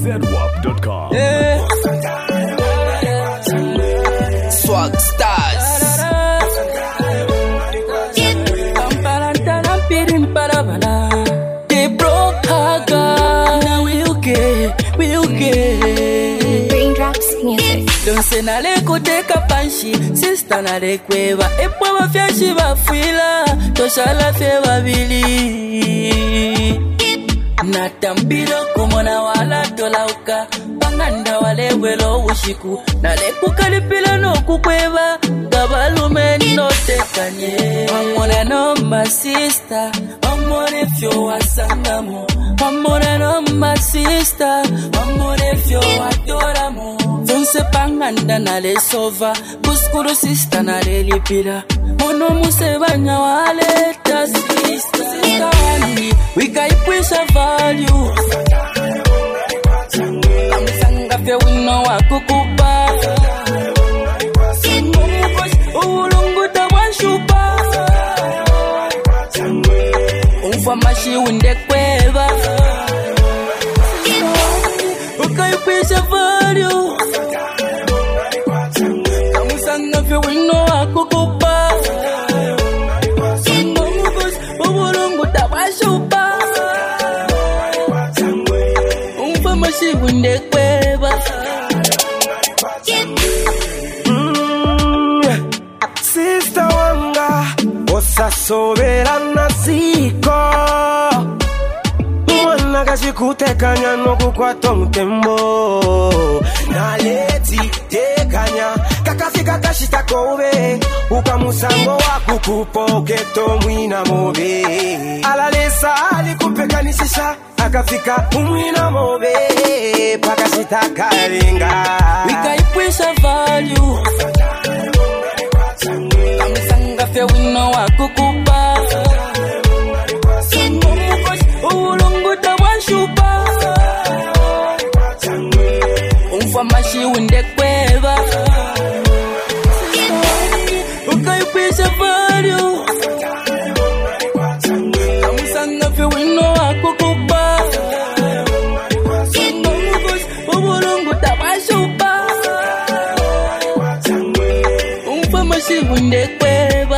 ZWAP.com. Swag Stars. They broke her girl. Now we'll get. Raindrops music. Don't say na leko teka panshi, sister na lekweva. Epo wafyashi wafwila, toshala fe wabili. Natambiro kumona wala tolauka, panganda wale welo ushiku. Na leku kalipila no kukweva, gabalume no tekanye. Amore no my sister, amore fyo wasangamo. Amore no my sister, amore fyo adoramo. Fonse panganda na le sova, buskuru sister na le lipila. Mono musebanya wale ta sister. We got push a value. Kamsanga fe wino wa kukupa. Ulungu da wanshupa. Umfamashi winde kweva. We got push a value. Kamsanga fe wino wa kukupa. Ulungu da wanshupa. She wouldn't ever. Sister wanga osa soberana ziko mwana kashikutekanya no kukwata mutembo na leti tekanya kakafika kashita kobe ukamusango wakukupoke to mwina mobe alalesa alikupekanishisha akafika umwina mobe pakashita kalinga wikaipwisha value kamsanga fe wino wakukupa ulungu da wanshupa umfamashi winde kweva wikaipwisha value kamsanga fe wino wakukupa ulungu da wanshupa umfamashi winde kweva.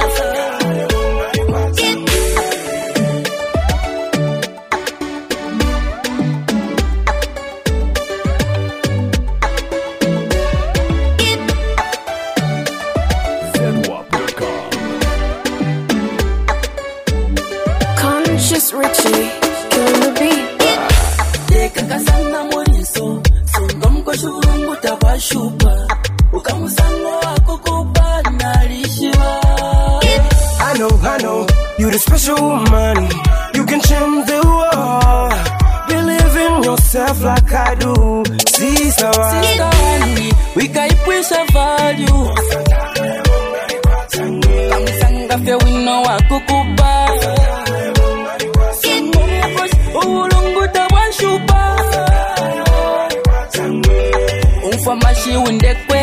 Conscious Richie, killing the beat. Teka kasanga moriso, sungomko shurungu tabashupa. Ukamusango wako kupana lishiwa. I know, you the special woman. You can change the world. Believe in yourself like I do. Sister wani, wikaipwisha value. Kamusanga fe wino wako kupa. Ulungu da wanshupa. Umfamashi winde kwe.